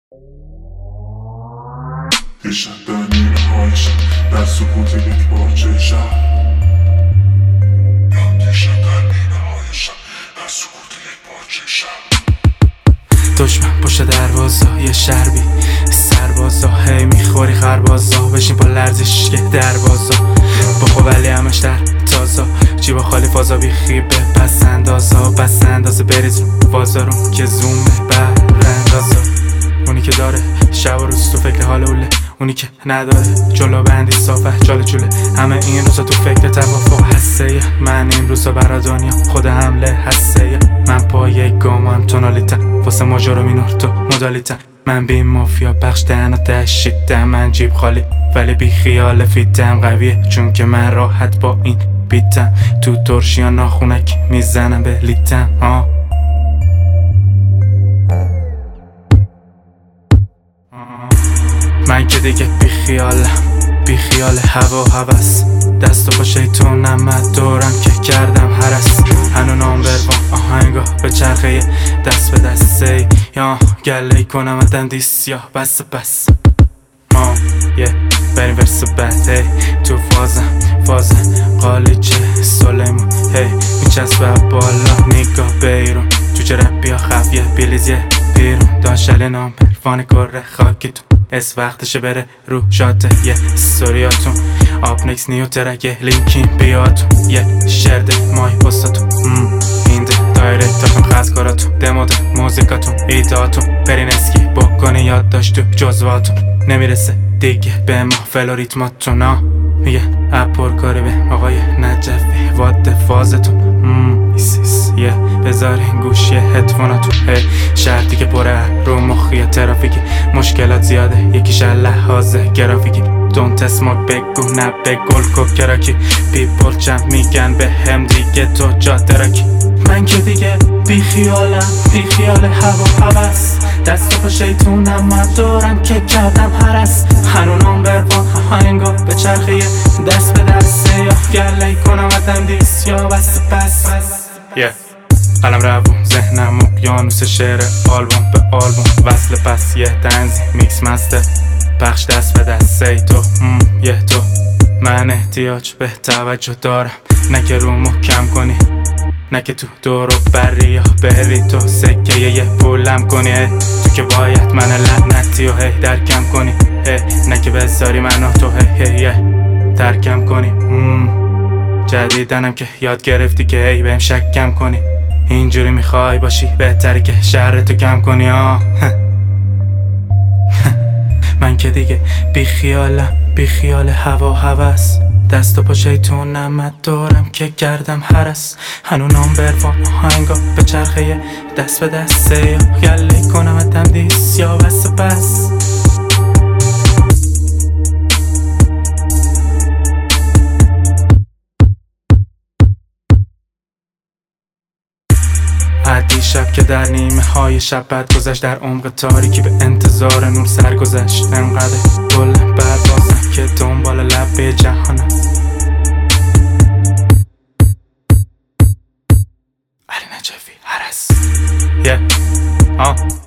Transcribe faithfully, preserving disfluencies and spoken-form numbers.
یه شب در نیمه های شب در سکوت یک پارچه شب یه شب در نیمه های شب در سکوت یک پارچه شب دشمن پشت دروازه یه شربی سربازا هی میخوری خربازا بشین با لرزش که دروازا بخو ولی همش در تازا جیبا خالی فازا بی خیبه پس اندازا پس اندازه بریز رو وازارون که زومه براندازا اونی که داره شب و روز تو فکر حال اوله اونی که نداره جلو بندی صافه جال جوله همه این روزا تو فکر توافق هسته من این روزا برا دنیا خود حمله هسته من پای گامم تونالیتم واسه ماجرا مینور تو مدالیتم من بی مافیا بخش دهن و تشیدم من جیب خالی ولی بی خیال فیتم قویه چون که من راحت با این بیتم تو ترشی یا ناخونک میزنم به لیتم ها من که دیگه بی خیالم بی خیال هوا هوس دست و پا شیطونم من دورم که کردم هرس هنو نام بروان آهنگا به چرخه دست به دسته یا گله کنم ادن دیس یا بس بس ما یه بریم ورس بد هی تو فازم فازم قالیچه سلیمون هی میچسبه بالا نگاه بیرون جوجه رپی ها خفیه بیلیزیه بیرون دانشل نام بروان کره خاکی تو اس وقتشه بره رو شاته یه ستوریاتون آپ نیکس نیو ترکه لینکین بیاتون یه شرده مای پستاتون اینده دایرکتاتون خست کاراتون دموده موزیکاتون ایداتون برین اسکی بکنی یاد داشت تو جزواتون نمیرسه دیگه به ما فلوریتماتون ها میگه اپور کاری به آقای نجفی واد فازتون ایسیس یه بذارین گوشی هدفوناتون هی شرطی که پره رو مخی ترافیکی مشکلات زیاده یکیش لحاظ گرافیکی دونت اسموک بگو نه به گل کوب کراکی پیپل چند میگن به هم دیگه تو جا درکی من که دیگه بی خیالم بی خیال هوا هوس دست و پا شیطونم من دورم که کردم هرس هنونام بروان آهنگا به چرخه دست به دسته یا گله کنم ادن دیس یا بس پس yeah. قلم روون ذهنم اقیانوس شعر آلبوم به آلبوم وصل پس یه تنظیم میکس مستر پخش دست به دسته تو یه تو من احتیاج به توجه دارم نه که رو محکم کنی نه که تو دورو بری یا بری تو سکه یه پولم کنی تو که باید من لعنتی و هی درکم کنی هی نه که بذاری منو تو هی هی هی ترکم کنی جدیدنم که یاد گرفتی که هی بهم شکم کنی اینجوری میخوای باشی بهتره که شهرتو کم کنی آه من که دیگه بی خیالم بی خیال هوا هوس دست و پا شیطونم من دورم که کردم هرس هنونام بروان آهنگا به چرخه دست به دسته یا گله کنم ادن دیس یا بس پس عدی شب که در نیمه های شب بعد گذشت در عمق تاریکی به انتظار نور سر گذشت انقدر گل بعد بازم که دنبال لب جهانم علی نجفی هرس یه آه